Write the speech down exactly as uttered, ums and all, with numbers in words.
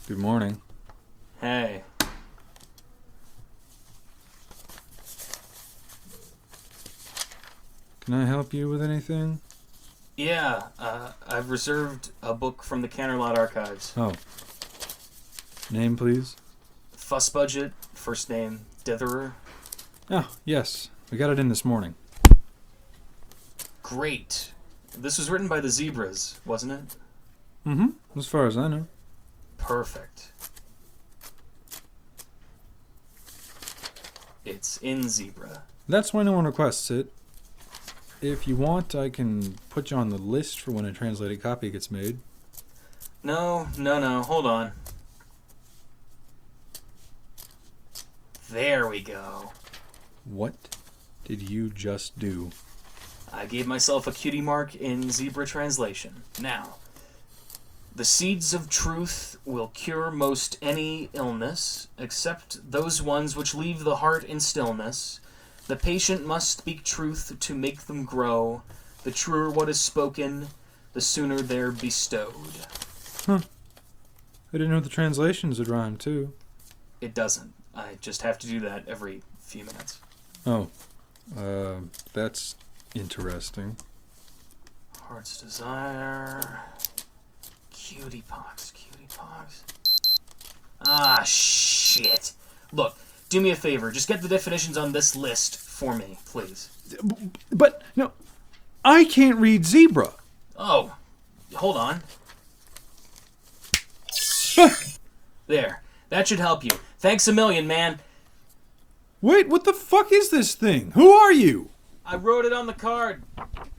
Good morning. Hey. Can I help you with anything? Yeah, uh, I've reserved a book from the Canterlot Archives. Oh. Name, please? Fuss Budget, first name, Ditherer. Oh, yes. We got it in this morning. Great. This was written by the Zebras, wasn't it? Mm-hmm. As far as I know. Perfect. It's in Zebra. That's why no one requests it. If you want, I can put you on the list for when a translated copy gets made. No, no, no, hold on. There we go. What did you just do? I gave myself a cutie mark in Zebra translation. Now, the seeds of truth will cure most any illness, except those ones which leave the heart in stillness. The patient must speak truth to make them grow. The truer what is spoken, the sooner they're bestowed. Huh. I didn't know the translations would rhyme, too. It doesn't. I just have to do that every few minutes. Oh. Uh, that's interesting. Heart's desire. Cutie pox, cutie pox. Ah, shit. Look, do me a favor. Just get the definitions on this list for me, please. But, no, I can't read zebra. Oh, hold on. There. That should help you. Thanks a million, man. Wait, what the fuck is this thing? Who are you? I wrote it on the card.